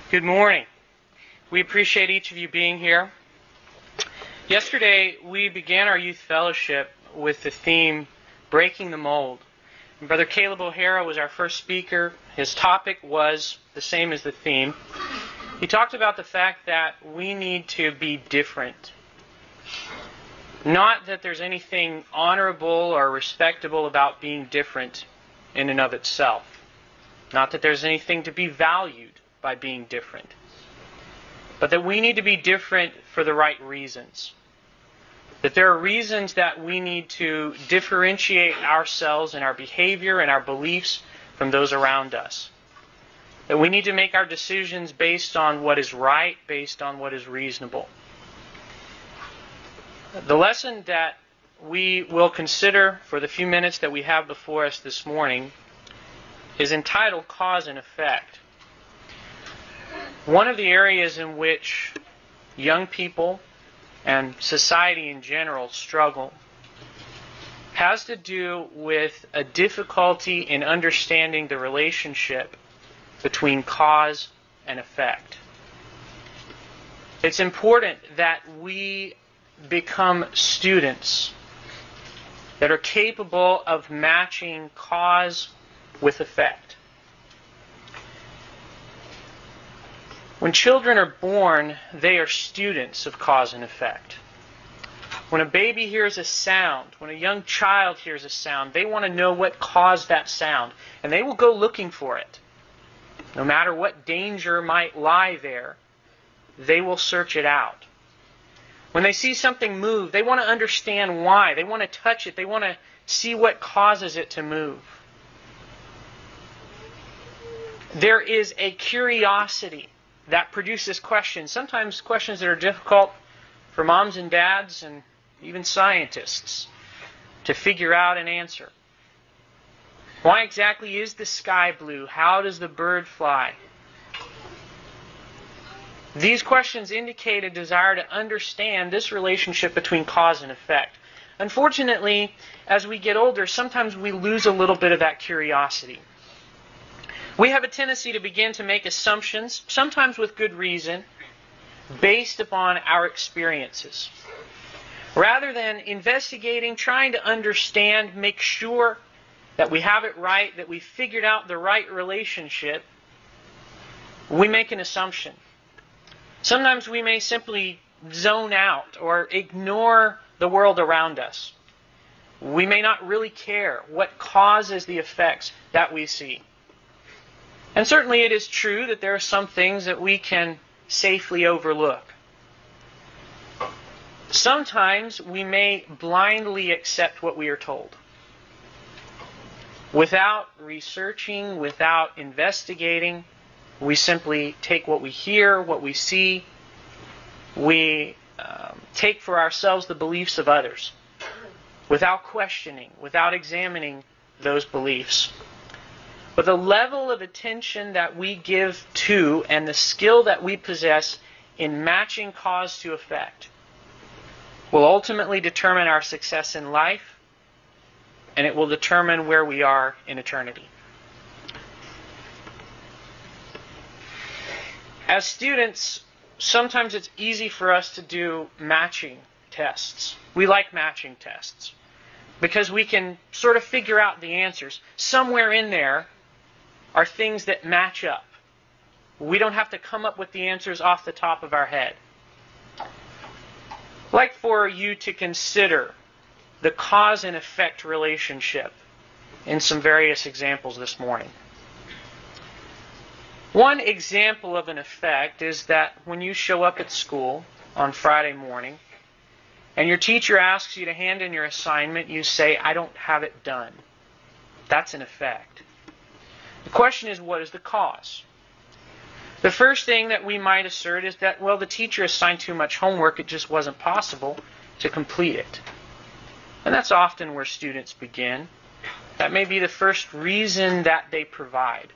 Good morning. We appreciate each of you being here. Yesterday, we began our youth fellowship with the theme, Breaking the Mold. And Brother Caleb O'Hara was our first speaker. His topic was the same as the theme. He talked about the fact that we need to be different. Not that there's anything honorable or respectable about being different in and of itself. Not that there's anything to be valued by being different. But that we need to be different for the right reasons. That there are reasons that we need to differentiate ourselves and our behavior and our beliefs from those around us. That we need to make our decisions based on what is right, based on what is reasonable. The lesson that we will consider for the few minutes that we have before us this morning is entitled Cause and Effect. One of the areas in which young people and society in general struggle has to do with a difficulty in understanding the relationship between cause and effect. It's important that we become students that are capable of matching cause with effect. When children are born, they are students of cause and effect. When a baby hears a sound, when a young child hears a sound, they want to know what caused that sound, and they will go looking for it. No matter what danger might lie there, they will search it out. When they see something move, they want to understand why. They want to touch it. They want to see what causes it to move. There is a curiosity that produces questions, sometimes questions that are difficult for moms and dads and even scientists to figure out and answer. Why exactly is the sky blue? How does the bird fly? These questions indicate a desire to understand this relationship between cause and effect. Unfortunately, as we get older, sometimes we lose a little bit of that curiosity. We have a tendency to begin to make assumptions, sometimes with good reason, based upon our experiences. Rather than investigating, trying to understand, make sure that we have it right, that we figured out the right relationship, we make an assumption. Sometimes we may simply zone out or ignore the world around us. We may not really care what causes the effects that we see. And certainly it is true that there are some things that we can safely overlook. Sometimes we may blindly accept what we are told. Without researching, without investigating, we simply take what we hear, what we see. We take for ourselves the beliefs of others without questioning, without examining those beliefs. But the level of attention that we give to and the skill that we possess in matching cause to effect will ultimately determine our success in life, and it will determine where we are in eternity. As students, sometimes it's easy for us to do matching tests. We like matching tests because we can sort of figure out the answers. Somewhere in there are things that match up. We don't have to come up with the answers off the top of our head. I'd like for you to consider the cause and effect relationship in some various examples this morning. One example of an effect is that when you show up at school on Friday morning and your teacher asks you to hand in your assignment, you say, "I don't have it done." That's an effect. The question is, what is the cause? The first thing that we might assert is that, well, the teacher assigned too much homework, it just wasn't possible to complete it. And that's often where students begin. That may be the first reason that they provide.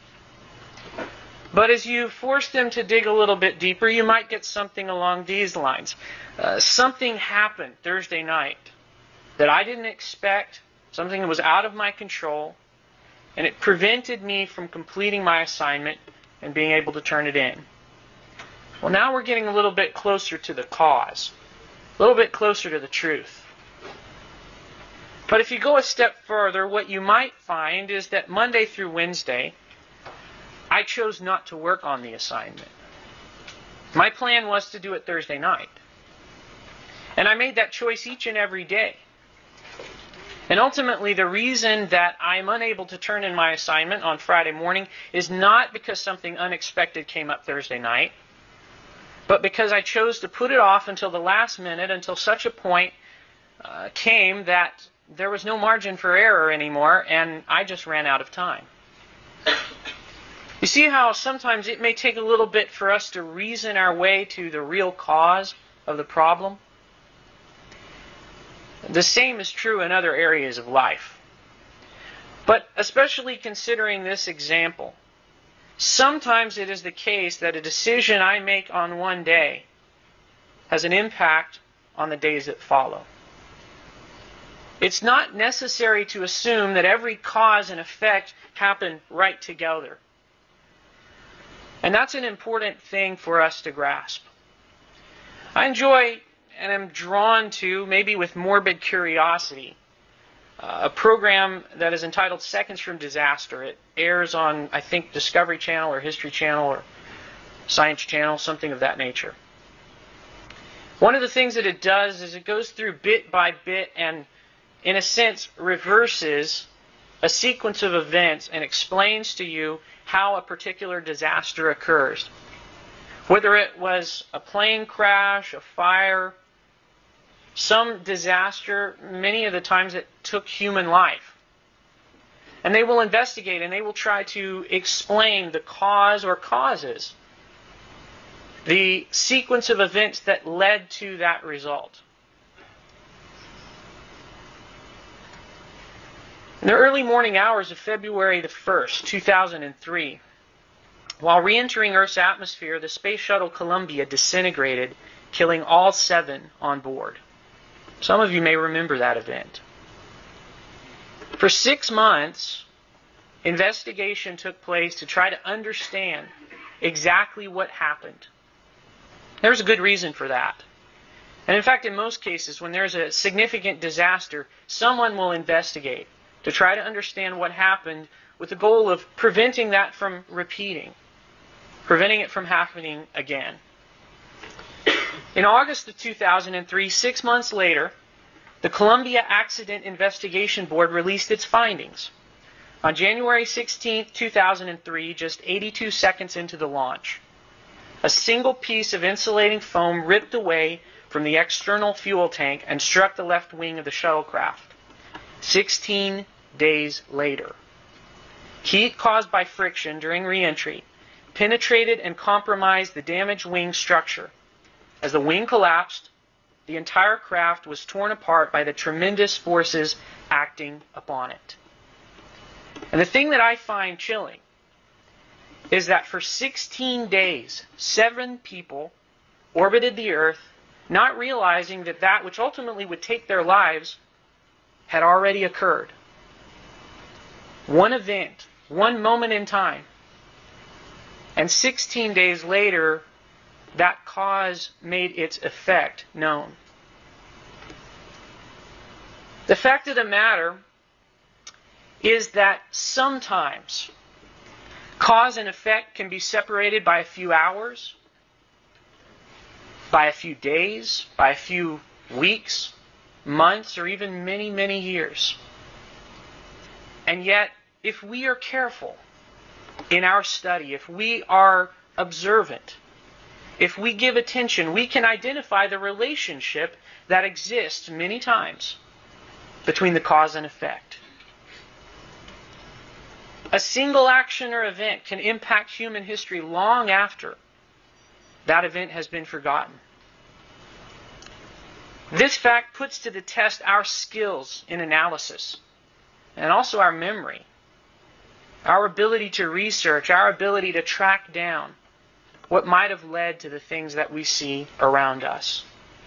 But as you force them to dig a little bit deeper, you might get something along these lines. Something happened Thursday night that I didn't expect, something that was out of my control, and it prevented me from completing my assignment, and being able to turn it in. Well, now we're getting a little bit closer to the cause, a little bit closer to the truth. But if you go a step further, what you might find is that Monday through Wednesday, I chose not to work on the assignment. My plan was to do it Thursday night. And I made that choice each and every day. And ultimately, the reason that I'm unable to turn in my assignment on Friday morning is not because something unexpected came up Thursday night, but because I chose to put it off until the last minute, until such a point came that there was no margin for error anymore, and I just ran out of time. You see how sometimes it may take a little bit for us to reason our way to the real cause of the problem? The same is true in other areas of life. But especially considering this example, sometimes it is the case that a decision I make on one day has an impact on the days that follow. It's not necessary to assume that every cause and effect happen right together. And that's an important thing for us to grasp. I enjoy and am drawn to, maybe with morbid curiosity, a program that is entitled Seconds from Disaster. It airs on, I think, Discovery Channel or History Channel or Science Channel, something of that nature. One of the things that it does is it goes through bit by bit and, in a sense, reverses a sequence of events and explains to you how a particular disaster occurs. Whether it was a plane crash, a fire, some disaster, many of the times it took human life. And they will investigate and they will try to explain the cause or causes, the sequence of events that led to that result. In the early morning hours of February the 1st, 2003, while re-entering Earth's atmosphere, the Space Shuttle Columbia disintegrated, killing all 7 on board. Some of you may remember that event. For 6 months, investigation took place to try to understand exactly what happened. There's a good reason for that. And in fact, in most cases, when there's a significant disaster, someone will investigate to try to understand what happened with the goal of preventing that from repeating, preventing it from happening again. In August of 2003, 6 months later, the Columbia Accident Investigation Board released its findings. On January 16, 2003, just 82 seconds into the launch, a single piece of insulating foam ripped away from the external fuel tank and struck the left wing of the shuttlecraft. 16 days later, heat caused by friction during re-entry penetrated and compromised the damaged wing structure. As the wing collapsed, the entire craft was torn apart by the tremendous forces acting upon it. And the thing that I find chilling is that for 16 days, 7 people orbited the Earth, not realizing that that which ultimately would take their lives had already occurred. One event, one moment in time. And 16 days later, that cause made its effect known. The fact of the matter is that sometimes cause and effect can be separated by a few hours, by a few days, by a few weeks, months, or even many, many years. And yet, if we are careful in our study, if we are observant, if we give attention, we can identify the relationship that exists many times between the cause and effect. A single action or event can impact human history long after that event has been forgotten. This fact puts to the test our skills in analysis and also our memory, our ability to research, our ability to track down what might have led to the things that we see around us.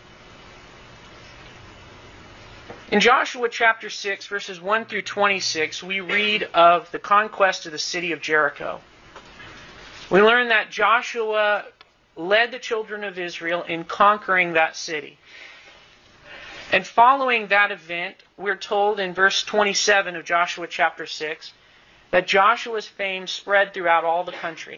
In Joshua chapter 6, verses 1 through 26, we read of the conquest of the city of Jericho. We learn that Joshua led the children of Israel in conquering that city. And following that event, we're told in verse 27 of Joshua chapter 6 that Joshua's fame spread throughout all the country.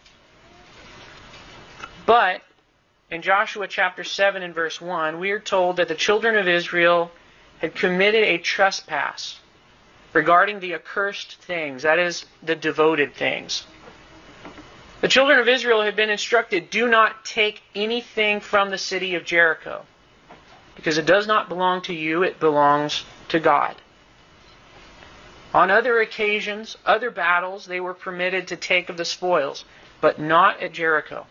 But in Joshua chapter 7 and verse 1, we are told that the children of Israel had committed a trespass regarding the accursed things, that is, the devoted things. The children of Israel had been instructed, do not take anything from the city of Jericho, because it does not belong to you, it belongs to God. On other occasions, other battles, they were permitted to take of the spoils, but not at Jericho.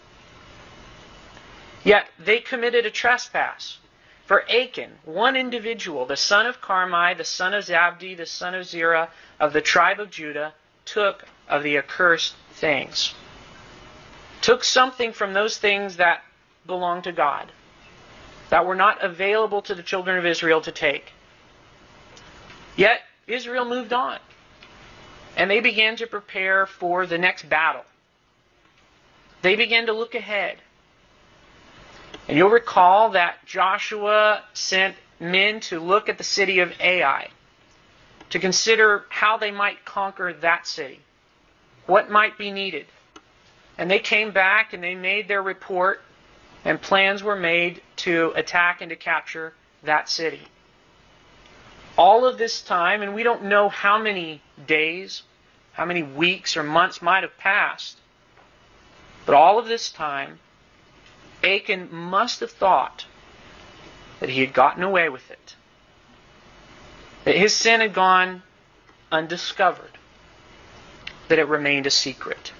Yet they committed a trespass. For Achan, one individual, the son of Carmi, the son of Zabdi, the son of Zerah, of the tribe of Judah, took of the accursed things. Took something from those things that belonged to God, that were not available to the children of Israel to take. Yet Israel moved on, and they began to prepare for the next battle. They began to look ahead. And you'll recall that Joshua sent men to look at the city of Ai, to consider how they might conquer that city, what might be needed. And they came back and they made their report, and plans were made to attack and to capture that city. All of this time, and we don't know how many days, how many weeks or months might have passed, but all of this time, Achan must have thought that he had gotten away with it, that his sin had gone undiscovered, that it remained a secret.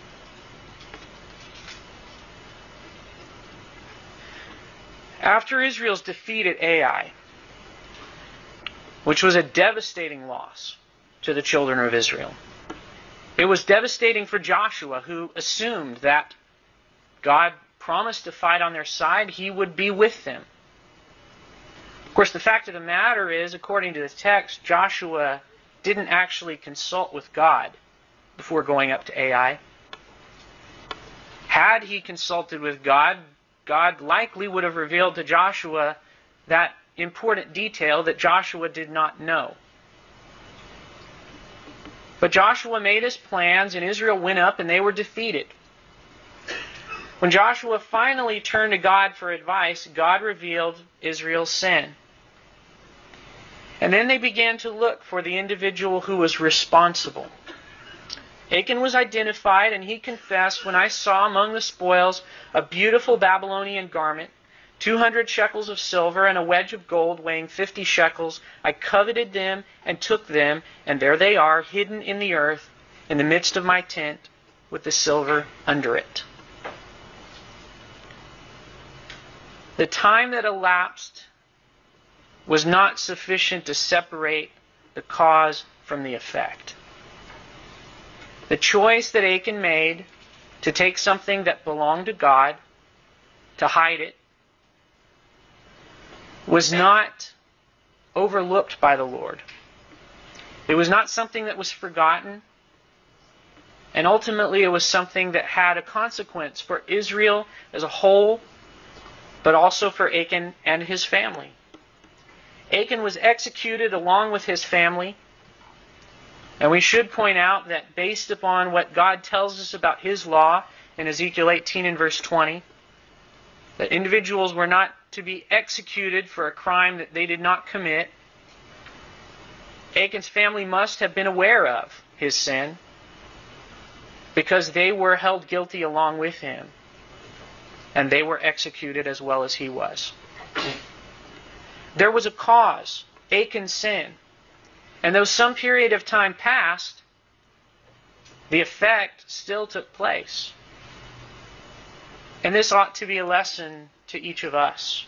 After Israel's defeat at Ai, which was a devastating loss to the children of Israel, it was devastating for Joshua, who assumed that God promised to fight on their side, he would be with them. Of course, the fact of the matter is, according to the text, Joshua didn't actually consult with God before going up to Ai. Had he consulted with God, God likely would have revealed to Joshua that important detail that Joshua did not know. But Joshua made his plans, and Israel went up, and they were defeated. When Joshua finally turned to God for advice, God revealed Israel's sin. And then they began to look for the individual who was responsible. Achan was identified, and he confessed, when I saw among the spoils a beautiful Babylonian garment, 200 shekels of silver, and a wedge of gold weighing 50 shekels, I coveted them and took them, and there they are, hidden in the earth, in the midst of my tent, with the silver under it. The time that elapsed was not sufficient to separate the cause from the effect. The choice that Achan made to take something that belonged to God, to hide it, was not overlooked by the Lord. It was not something that was forgotten, and ultimately it was something that had a consequence for Israel as a whole, but also for Achan and his family. Achan was executed along with his family. And we should point out that based upon what God tells us about his law in Ezekiel 18 and verse 20, that individuals were not to be executed for a crime that they did not commit. Achan's family must have been aware of his sin, because they were held guilty along with him, and they were executed as well as he was. There was a cause, Achan's sin. And though some period of time passed, the effect still took place. And this ought to be a lesson to each of us.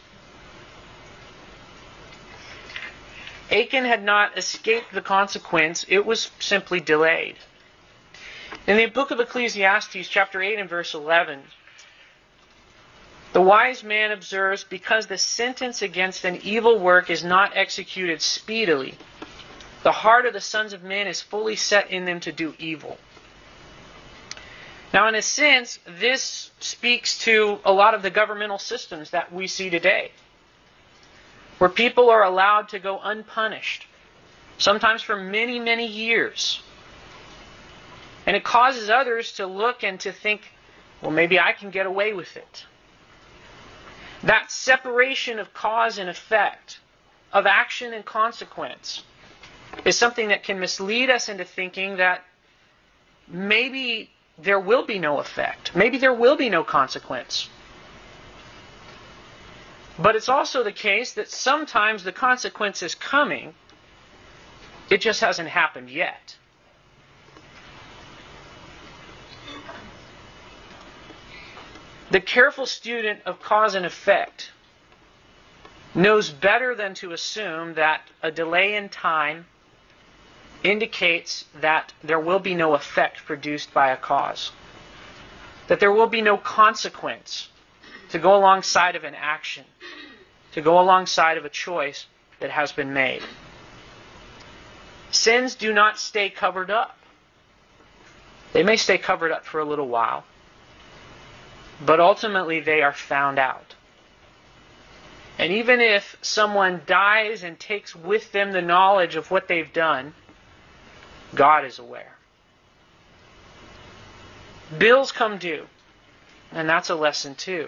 Achan had not escaped the consequence, it was simply delayed. In the book of Ecclesiastes, chapter 8 and verse 11, the wise man observes, because the sentence against an evil work is not executed speedily, the heart of the sons of men is fully set in them to do evil. Now, in a sense, this speaks to a lot of the governmental systems that we see today, where people are allowed to go unpunished, sometimes for many, many years. And it causes others to look and to think, well, maybe I can get away with it. That separation of cause and effect, of action and consequence, is something that can mislead us into thinking that maybe there will be no effect. Maybe there will be no consequence. But it's also the case that sometimes the consequence is coming. It just hasn't happened yet. The careful student of cause and effect knows better than to assume that a delay in time indicates that there will be no effect produced by a cause, that there will be no consequence to go alongside of an action, to go alongside of a choice that has been made. Sins do not stay covered up. They may stay covered up for a little while, but ultimately they are found out. And even if someone dies and takes with them the knowledge of what they've done, God is aware. Bills come due, and that's a lesson too.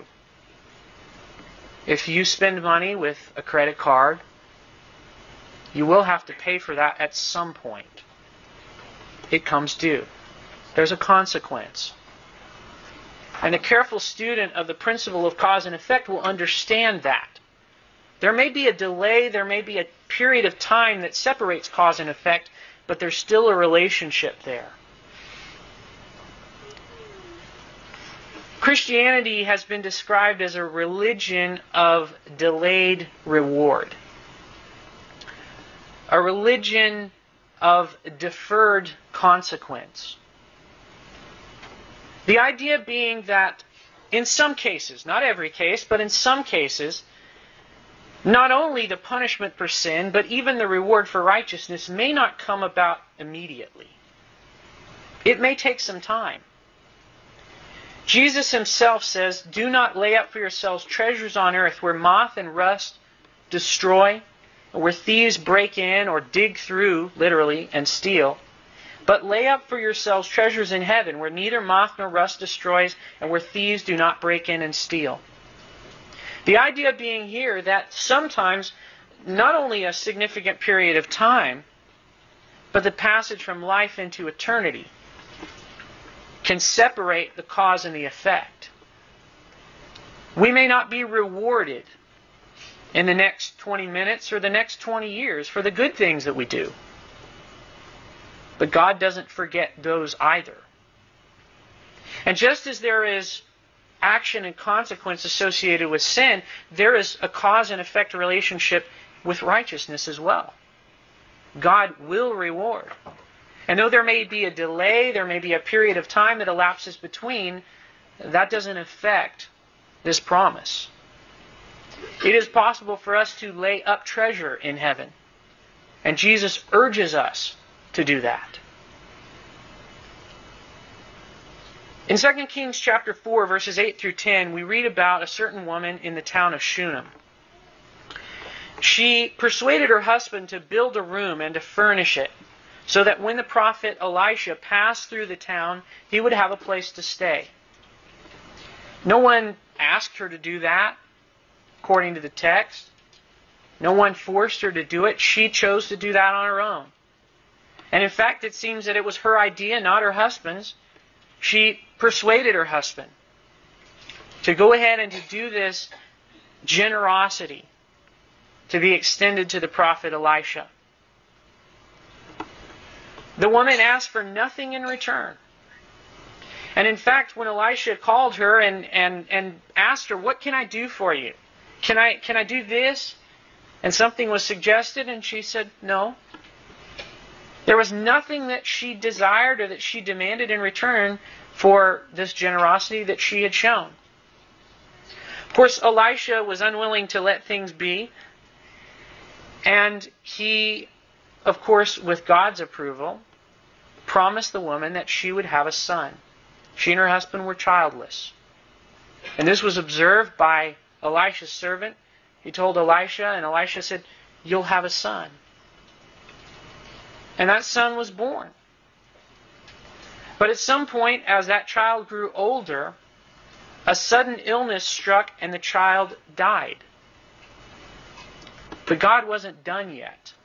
If you spend money with a credit card, you will have to pay for that at some point. It comes due. There's a consequence. And a careful student of the principle of cause and effect will understand that. There may be a delay, there may be a period of time that separates cause and effect, but there's still a relationship there. Christianity has been described as a religion of delayed reward. A religion of deferred consequence. The idea being that in some cases, not every case, but in some cases, not only the punishment for sin, but even the reward for righteousness may not come about immediately. It may take some time. Jesus himself says, "Do not lay up for yourselves treasures on earth where moth and rust destroy, and where thieves break in or dig through, literally, and steal. But lay up for yourselves treasures in heaven where neither moth nor rust destroys, and where thieves do not break in and steal." The idea being here that sometimes not only a significant period of time, but the passage from life into eternity can separate the cause and the effect. We may not be rewarded in the next 20 minutes or the next 20 years for the good things that we do. But God doesn't forget those either. And just as there is action and consequence associated with sin, there is a cause and effect relationship with righteousness as well. God will reward. And though there may be a delay, there may be a period of time that elapses between, that doesn't affect this promise. It is possible for us to lay up treasure in heaven. And Jesus urges us to do that. In 2 Kings chapter 4, verses 8 through 10, we read about a certain woman in the town of Shunem. She persuaded her husband to build a room and to furnish it, so that when the prophet Elisha passed through the town, he would have a place to stay. No one asked her to do that, according to the text. No one forced her to do it. She chose to do that on her own. And in fact, it seems that it was her idea, not her husband's. She persuaded her husband to go ahead and to do this generosity to be extended to the prophet Elisha. The woman asked for nothing in return. And in fact, when Elisha called her and asked her, "What can I do for you? Can I do this?" And something was suggested, and she said, "No." There was nothing that she desired or that she demanded in return for this generosity that she had shown. Of course, Elisha was unwilling to let things be. And he, of course, with God's approval, promised the woman that she would have a son. She and her husband were childless. And this was observed by Elisha's servant. He told Elisha, and Elisha said, "You'll have a son." And that son was born. But at some point, as that child grew older, a sudden illness struck and the child died. But God wasn't done yet.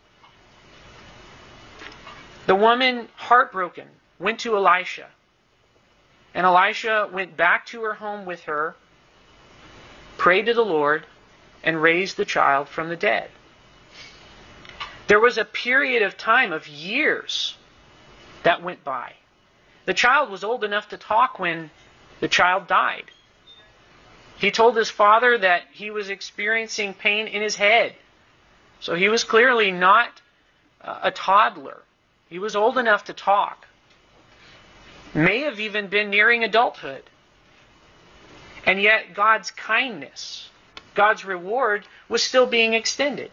The woman, heartbroken, went to Elisha. And Elisha went back to her home with her, prayed to the Lord, and raised the child from the dead. There was a period of time, of years, that went by. The child was old enough to talk when the child died. He told his father that he was experiencing pain in his head. So he was clearly not a toddler. He was old enough to talk. May have even been nearing adulthood. And yet God's kindness, God's reward, was still being extended.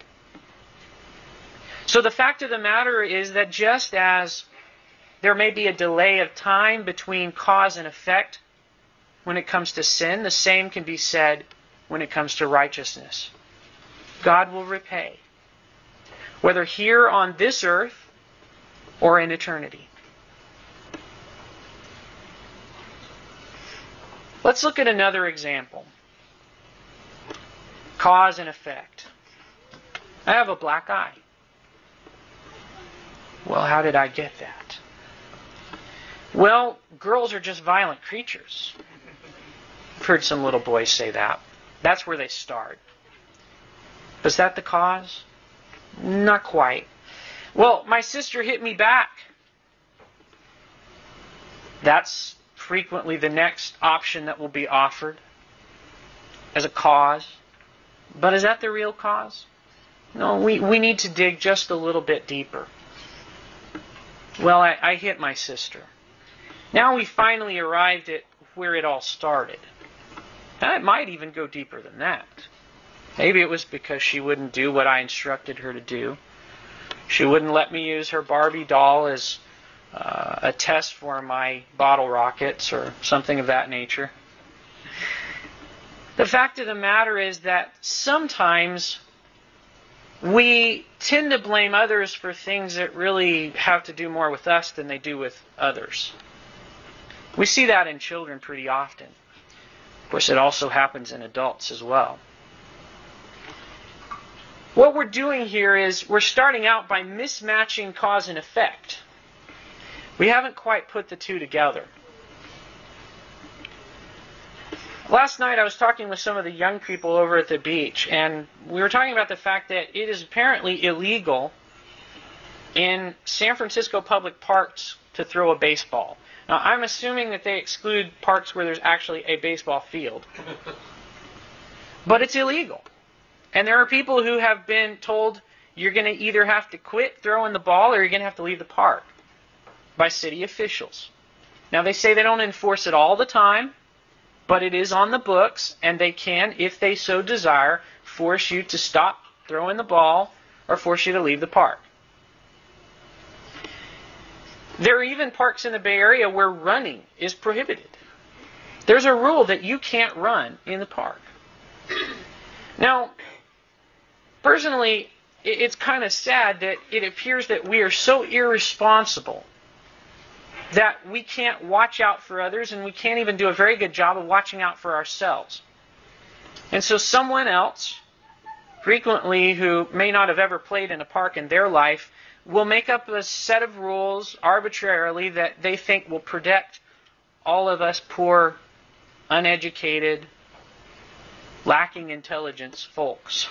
So the fact of the matter is that just as there may be a delay of time between cause and effect when it comes to sin, the same can be said when it comes to righteousness. God will repay, whether here on this earth or in eternity. Let's look at another example. Cause and effect. I have a black eye. Well, how did I get that? Well, girls are just violent creatures. I've heard some little boys say that. That's where they start. Was that the cause? Not quite. Well, my sister hit me back. That's frequently the next option that will be offered as a cause. But is that the real cause? No, we need to dig just a little bit deeper. Well, I hit my sister. Now we finally arrived at where it all started. And it might even go deeper than that. Maybe it was because she wouldn't do what I instructed her to do. She wouldn't let me use her Barbie doll as a test for my bottle rockets or something of that nature. The fact of the matter is that sometimes we tend to blame others for things that really have to do more with us than they do with others. We see that in children pretty often. Of course, it also happens in adults as well. What we're doing here is we're starting out by mismatching cause and effect. We haven't quite put the two together. Last night I was talking with some of the young people over at the beach, and we were talking about the fact that it is apparently illegal in San Francisco public parks to throw a baseball. Now, I'm assuming that they exclude parks where there's actually a baseball field. But it's illegal. And there are people who have been told you're going to either have to quit throwing the ball or you're going to have to leave the park by city officials. Now, they say they don't enforce it all the time, but it is on the books, and they can, if they so desire, force you to stop throwing the ball or force you to leave the park. There are even parks in the Bay Area where running is prohibited. There's a rule that you can't run in the park. Now, personally, it's kind of sad that it appears that we are so irresponsible that we can't watch out for others, and we can't even do a very good job of watching out for ourselves. And so someone else, frequently who may not have ever played in a park in their life, will make up a set of rules arbitrarily that they think will protect all of us poor, uneducated, lacking intelligence folks.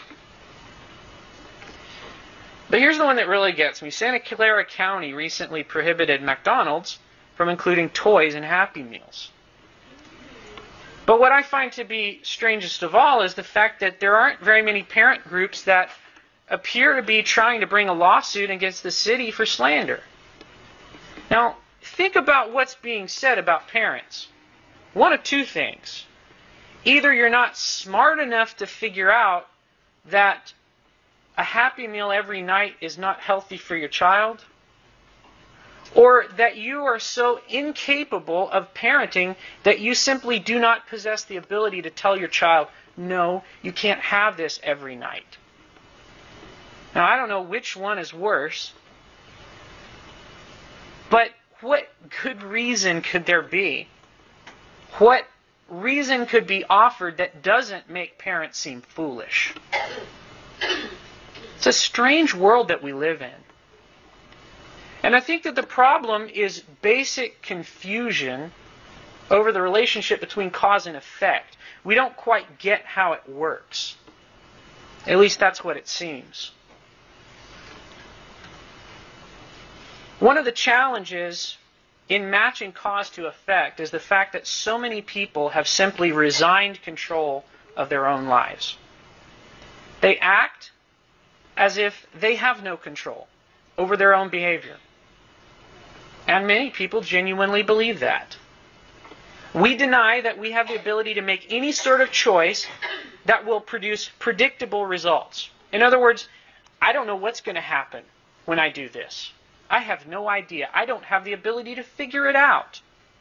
But here's the one that really gets me. Santa Clara County recently prohibited McDonald's from including toys in Happy Meals. But what I find to be strangest of all is the fact that there aren't very many parent groups that appear to be trying to bring a lawsuit against the city for slander. Now, think about what's being said about parents. One of two things. Either you're not smart enough to figure out that a Happy Meal every night is not healthy for your child, Or that you are so incapable of parenting that you simply do not possess the ability to tell your child, no, you can't have this every night. Now, I don't know which one is worse, but what good reason could there be? What reason could be offered that doesn't make parents seem foolish? It's a strange world that we live in. And I think that the problem is basic confusion over the relationship between cause and effect. We don't quite get how it works. At least that's what it seems. One of the challenges in matching cause to effect is the fact that so many people have simply resigned control of their own lives. They act as if they have no control over their own behavior. And many people genuinely believe that. We deny that we have the ability to make any sort of choice that will produce predictable results. In other words, I don't know what's going to happen when I do this. I have no idea. I don't have the ability to figure it out.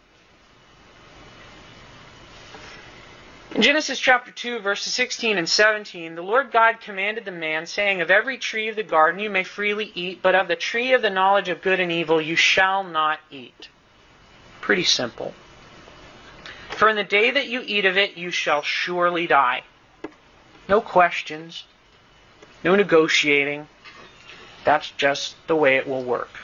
In Genesis chapter 2, verses 16 and 17, the Lord God commanded the man, saying, of every tree of the garden you may freely eat, but of the tree of the knowledge of good and evil you shall not eat. Pretty simple. For in the day that you eat of it, you shall surely die. No questions. No negotiating. That's just the way it will work.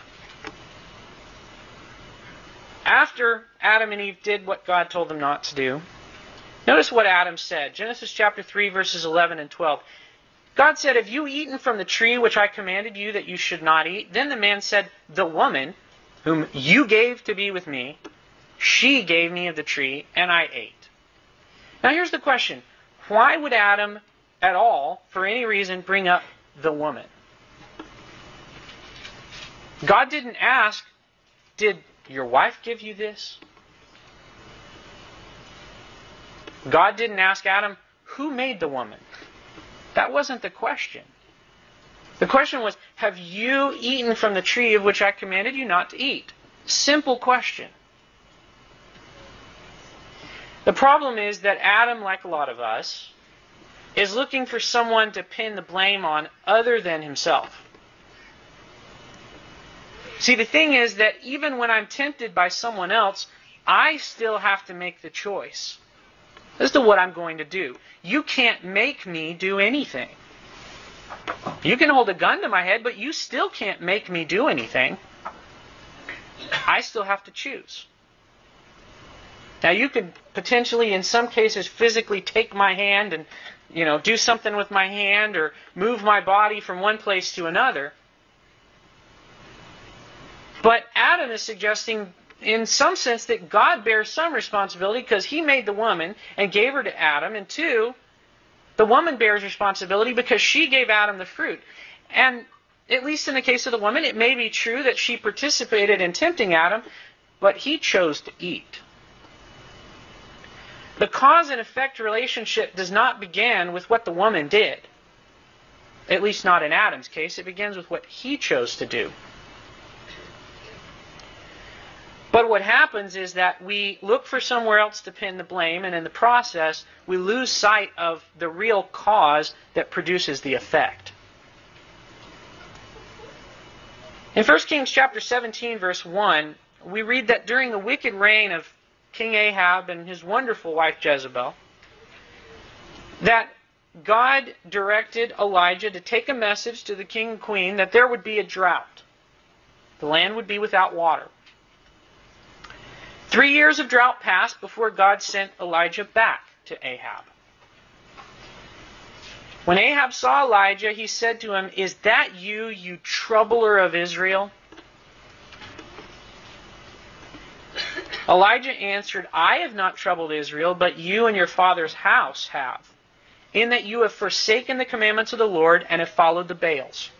After Adam and Eve did what God told them not to do, notice what Adam said. Genesis chapter 3, verses 11 and 12. God said, have you eaten from the tree which I commanded you that you should not eat? Then the man said, the woman whom you gave to be with me, she gave me of the tree, and I ate. Now here's the question. Why would Adam at all, for any reason, bring up the woman? God didn't ask, did your wife give you this? God didn't ask Adam, who made the woman? That wasn't the question. The question was, have you eaten from the tree of which I commanded you not to eat? Simple question. The problem is that Adam, like a lot of us, is looking for someone to pin the blame on other than himself. See, the thing is that even when I'm tempted by someone else, I still have to make the choice as to what I'm going to do. You can't make me do anything. You can hold a gun to my head, but you still can't make me do anything. I still have to choose. Now, you could potentially, in some cases, physically take my hand and, do something with my hand or move my body from one place to another. But Adam is suggesting, in some sense, that God bears some responsibility because he made the woman and gave her to Adam. And two, the woman bears responsibility because she gave Adam the fruit. And at least in the case of the woman, it may be true that she participated in tempting Adam, but he chose to eat. The cause and effect relationship does not begin with what the woman did. At least not in Adam's case. It begins with what he chose to do. But what happens is that we look for somewhere else to pin the blame, and in the process, we lose sight of the real cause that produces the effect. In 1 Kings chapter 17, verse 1, we read that during the wicked reign of King Ahab and his wonderful wife Jezebel, that God directed Elijah to take a message to the king and queen that there would be a drought. The land would be without water. 3 years of drought passed before God sent Elijah back to Ahab. When Ahab saw Elijah, he said to him, "Is that you, you troubler of Israel?" Elijah answered, "I have not troubled Israel, but you and your father's house have, in that you have forsaken the commandments of the Lord and have followed the Baals."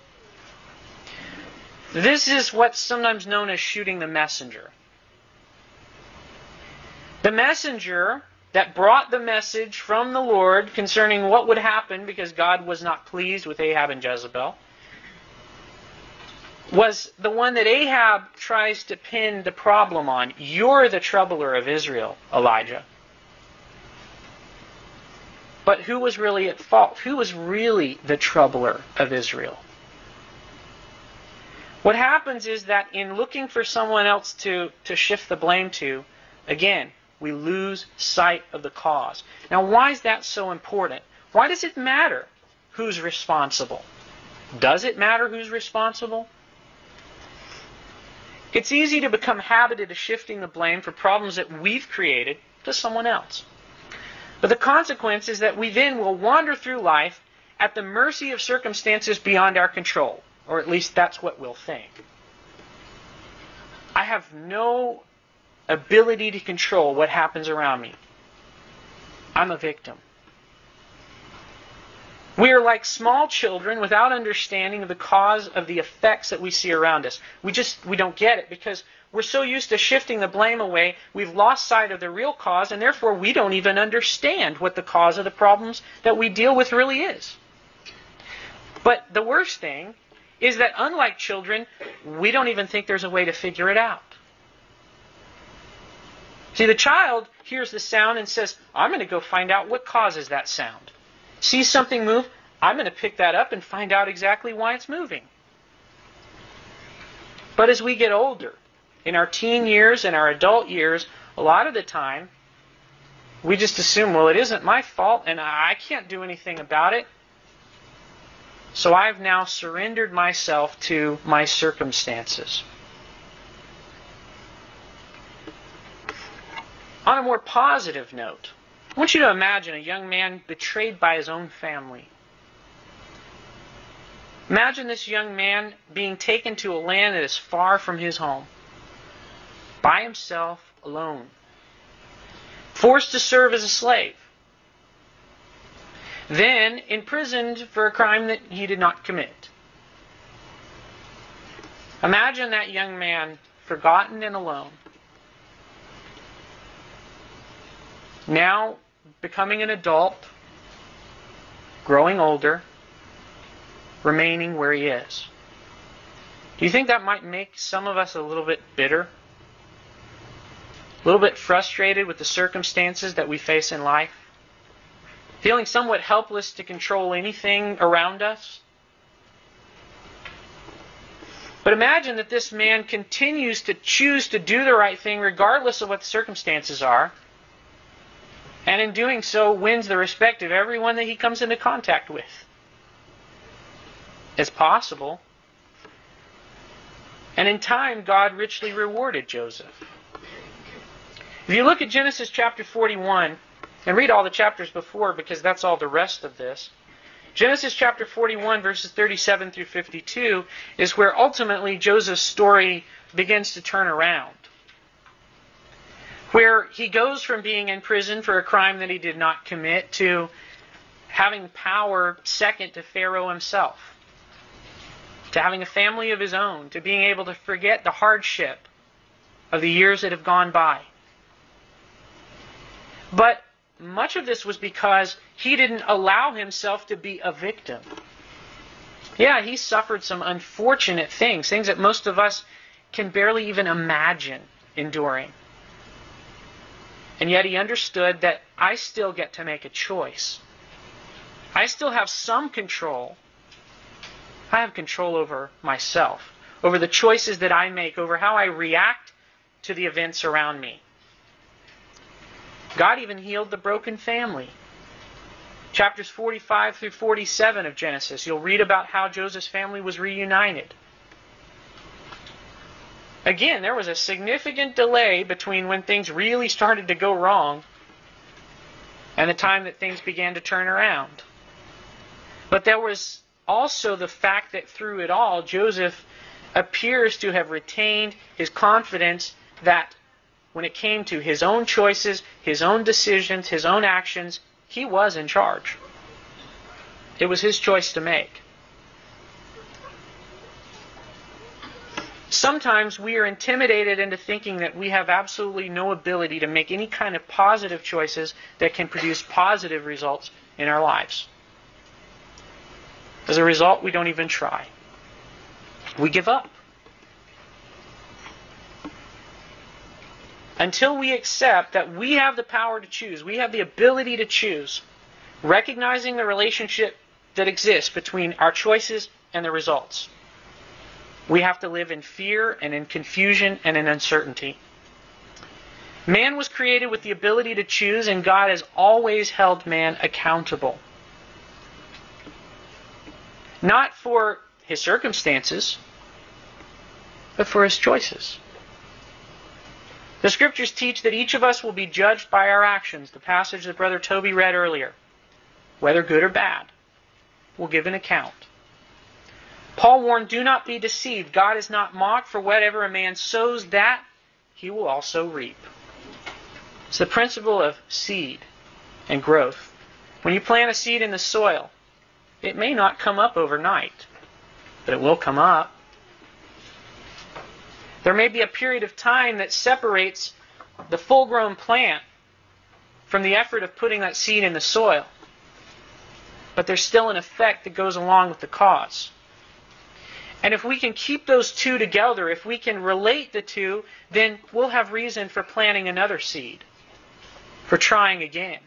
This is what's sometimes known as shooting the messenger. The messenger that brought the message from the Lord concerning what would happen because God was not pleased with Ahab and Jezebel was the one that Ahab tries to pin the problem on. You're the troubler of Israel, Elijah. But who was really at fault? Who was really the troubler of Israel? What happens is that in looking for someone else to shift the blame to, again, we lose sight of the cause. Now, why is that so important? Why does it matter who's responsible? Does it matter who's responsible? It's easy to become habited of shifting the blame for problems that we've created to someone else. But the consequence is that we then will wander through life at the mercy of circumstances beyond our control. Or at least that's what we'll think. I have no ability to control what happens around me. I'm a victim. We are like small children without understanding of the cause of the effects that we see around us. We don't get it because we're so used to shifting the blame away, we've lost sight of the real cause, and therefore we don't even understand what the cause of the problems that we deal with really is. But the worst thing is that unlike children, we don't even think there's a way to figure it out. See, the child hears the sound and says, I'm going to go find out what causes that sound. Sees something move, I'm going to pick that up and find out exactly why it's moving. But as we get older, in our teen years and our adult years, a lot of the time, we just assume, well, it isn't my fault and I can't do anything about it. So I've now surrendered myself to my circumstances. On a more positive note, I want you to imagine a young man betrayed by his own family. Imagine this young man being taken to a land that is far from his home, by himself, alone, forced to serve as a slave, then imprisoned for a crime that he did not commit. Imagine that young man forgotten and alone, now becoming an adult, growing older, remaining where he is. Do you think that might make some of us a little bit bitter? A little bit frustrated with the circumstances that we face in life? Feeling somewhat helpless to control anything around us? But imagine that this man continues to choose to do the right thing regardless of what the circumstances are, and in doing so wins the respect of everyone that he comes into contact with. It's possible. And in time, God richly rewarded Joseph. If you look at Genesis chapter 41, and read all the chapters before because that's all the rest of this, Genesis chapter 41 verses 37 through 52 is where ultimately Joseph's story begins to turn around. Where he goes from being in prison for a crime that he did not commit to having power second to Pharaoh himself, to having a family of his own, to being able to forget the hardship of the years that have gone by. But much of this was because he didn't allow himself to be a victim. Yeah, he suffered some unfortunate things that most of us can barely even imagine enduring. And yet he understood that I still get to make a choice. I still have some control. I have control over myself, over the choices that I make, over how I react to the events around me. God even healed the broken family. Chapters 45 through 47 of Genesis, you'll read about how Joseph's family was reunited. Again, there was a significant delay between when things really started to go wrong and the time that things began to turn around. But there was also the fact that through it all, Joseph appears to have retained his confidence that when it came to his own choices, his own decisions, his own actions, he was in charge. It was his choice to make. Sometimes we are intimidated into thinking that we have absolutely no ability to make any kind of positive choices that can produce positive results in our lives. As a result, we don't even try. We give up. Until we accept that we have the power to choose, we have the ability to choose, recognizing the relationship that exists between our choices and the results, we have to live in fear and in confusion and in uncertainty. Man was created with the ability to choose, and God has always held man accountable. Not for his circumstances, but for his choices. The Scriptures teach that each of us will be judged by our actions. The passage that Brother Toby read earlier, whether good or bad, will give an account. Paul warned, do not be deceived. God is not mocked, for whatever a man sows, that he will also reap. It's the principle of seed and growth. When you plant a seed in the soil, it may not come up overnight, but it will come up. There may be a period of time that separates the full-grown plant from the effort of putting that seed in the soil. But there's still an effect that goes along with the cause. And if we can keep those two together, if we can relate the two, then we'll have reason for planting another seed, for trying again.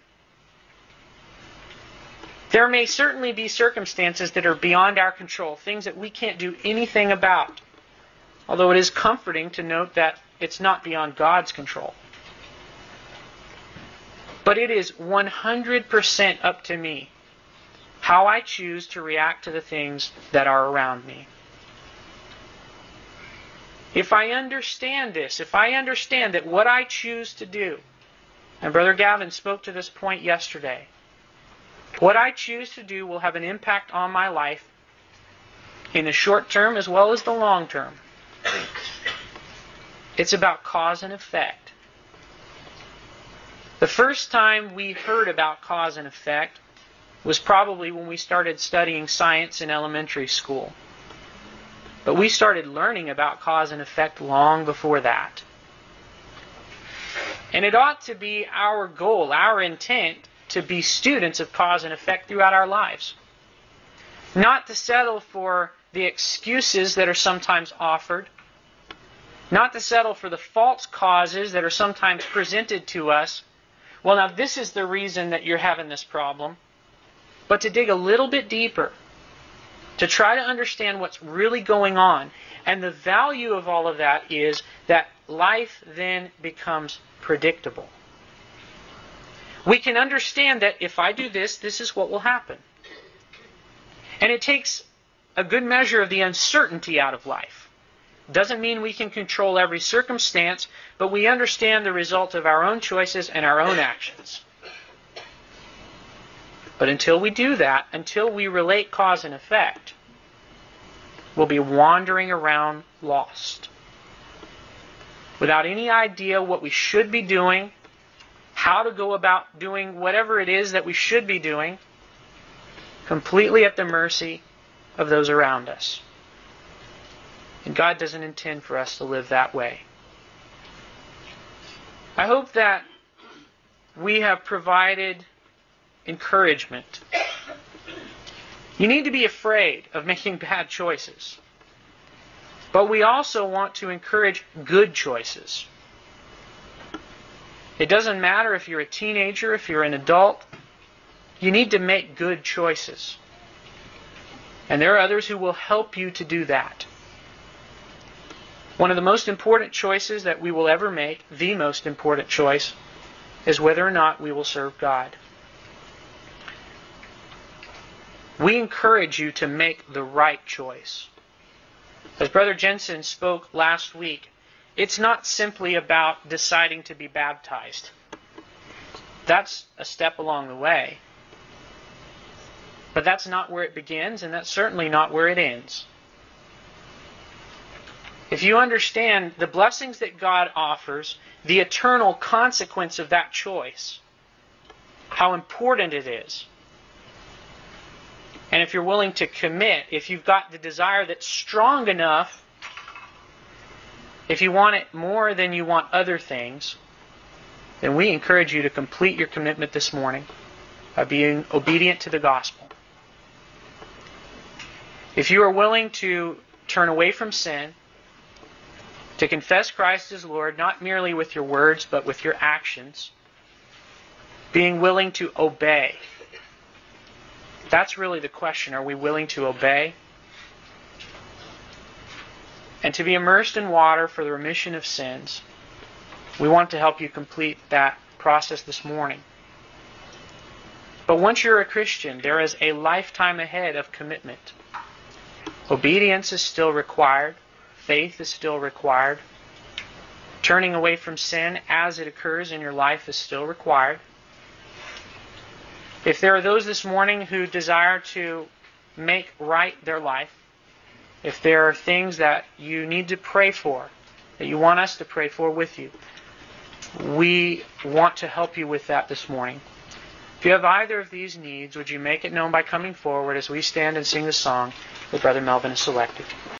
There may certainly be circumstances that are beyond our control, things that we can't do anything about. Although it is comforting to note that it's not beyond God's control. But it is 100% up to me how I choose to react to the things that are around me. If I understand this, if I understand that what I choose to do, and Brother Gavin spoke to this point yesterday, what I choose to do will have an impact on my life in the short term as well as the long term. It's about cause and effect. The first time we heard about cause and effect was probably when we started studying science in elementary school. But we started learning about cause and effect long before that. And it ought to be our goal, our intent, to be students of cause and effect throughout our lives. Not to settle for the excuses that are sometimes offered. Not to settle for the false causes that are sometimes presented to us. Well, now this is the reason that you're having this problem. But to dig a little bit deeper, to try to understand what's really going on. And the value of all of that is that life then becomes predictable. We can understand that if I do this, this is what will happen. And it takes a good measure of the uncertainty out of life. Doesn't mean we can control every circumstance, but we understand the result of our own choices and our own actions. But until we do that, until we relate cause and effect, we'll be wandering around lost. Without any idea what we should be doing, how to go about doing whatever it is that we should be doing, completely at the mercy of those around us. And God doesn't intend for us to live that way. I hope that we have provided encouragement. You need to be afraid of making bad choices. But we also want to encourage good choices. It doesn't matter if you're a teenager, if you're an adult. You need to make good choices. And there are others who will help you to do that. One of the most important choices that we will ever make, the most important choice, is whether or not we will serve God. We encourage you to make the right choice. As Brother Jensen spoke last week, it's not simply about deciding to be baptized. That's a step along the way. But that's not where it begins, and that's certainly not where it ends. If you understand the blessings that God offers, the eternal consequence of that choice, how important it is, and if you're willing to commit, if you've got the desire that's strong enough, if you want it more than you want other things, then we encourage you to complete your commitment this morning by being obedient to the gospel. If you are willing to turn away from sin, To confess Christ as Lord, not merely with your words, but with your actions. Being willing to obey. That's really the question. Are we willing to obey? And to be immersed in water for the remission of sins. We want to help you complete that process this morning. But once you're a Christian, there is a lifetime ahead of commitment. Obedience is still required. Faith is still required. Turning away from sin as it occurs in your life is still required. If there are those this morning who desire to make right their life, if there are things that you need to pray for, that you want us to pray for with you, we want to help you with that this morning. If you have either of these needs, would you make it known by coming forward as we stand and sing the song that Brother Melvin has selected?